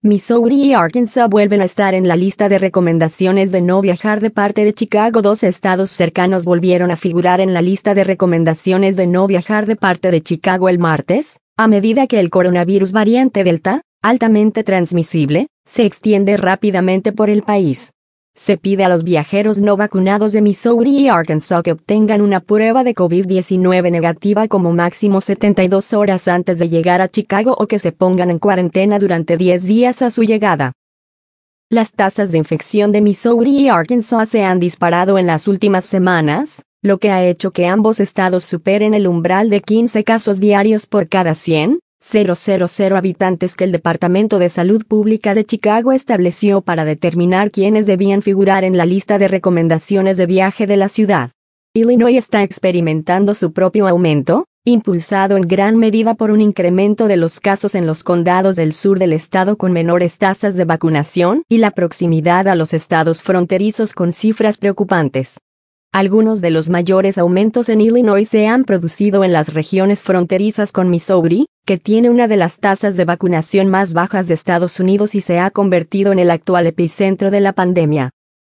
Missouri y Arkansas vuelven a estar en la lista de recomendaciones de no viajar de parte de Chicago. Dos estados cercanos volvieron a figurar en la lista de recomendaciones de no viajar de parte de Chicago el martes, a medida que el coronavirus variante Delta, altamente transmisible, se extiende rápidamente por el país. Se pide a los viajeros no vacunados de Missouri y Arkansas que obtengan una prueba de COVID-19 negativa como máximo 72 horas antes de llegar a Chicago o que se pongan en cuarentena durante 10 días a su llegada. Las tasas de infección de Missouri y Arkansas se han disparado en las últimas semanas, lo que ha hecho que ambos estados superen el umbral de 15 casos diarios por cada 100,000 habitantes que el Departamento de Salud Pública de Chicago estableció para determinar quiénes debían figurar en la lista de recomendaciones de viaje de la ciudad. Illinois está experimentando su propio aumento, impulsado en gran medida por un incremento de los casos en los condados del sur del estado con menores tasas de vacunación y la proximidad a los estados fronterizos con cifras preocupantes. Algunos de los mayores aumentos en Illinois se han producido en las regiones fronterizas con Missouri, que tiene una de las tasas de vacunación más bajas de Estados Unidos y se ha convertido en el actual epicentro de la pandemia.